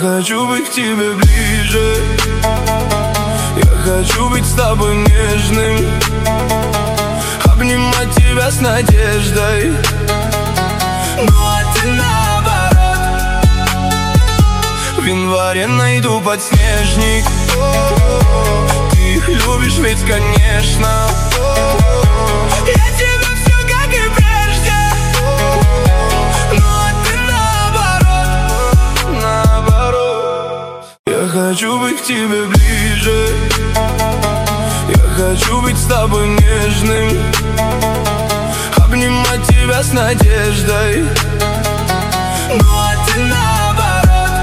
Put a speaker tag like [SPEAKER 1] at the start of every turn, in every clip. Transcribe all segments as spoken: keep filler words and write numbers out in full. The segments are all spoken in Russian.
[SPEAKER 1] хочу быть к тебе ближе. Я хочу быть с тобой нежным, обнимать тебя с надеждой. Ну а ты наоборот. В январе найду подснежник. Ты их любишь ведь, конечно. Я тебя все как и прежде. Ну а ты наоборот, наоборот. Я хочу быть к тебе ближе. Я хочу быть с тобой нежным, обнимать тебя с надеждой. Ну а ты наоборот.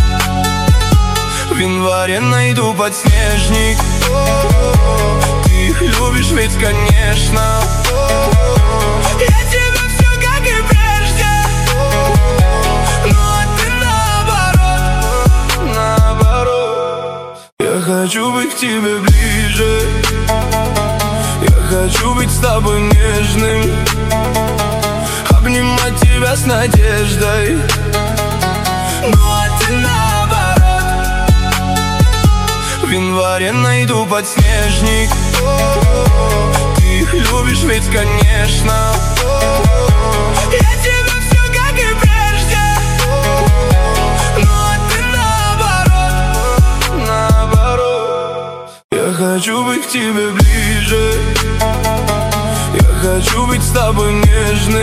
[SPEAKER 1] В январе найду подснежник. Ты их любишь ведь, конечно. Я тебя все как и прежде. Ну а ты наоборот, наоборот. Я хочу быть к тебе ближе. Я хочу быть с тобой нежным, обнимать тебя с надеждой. Ну а ты наоборот. В январе найду подснежник. Ты их любишь ведь, конечно. Я тебя все как и прежде. Ну а ты наоборот, наоборот. Я хочу быть к тебе ближе. Я хочу быть с тобой нежным.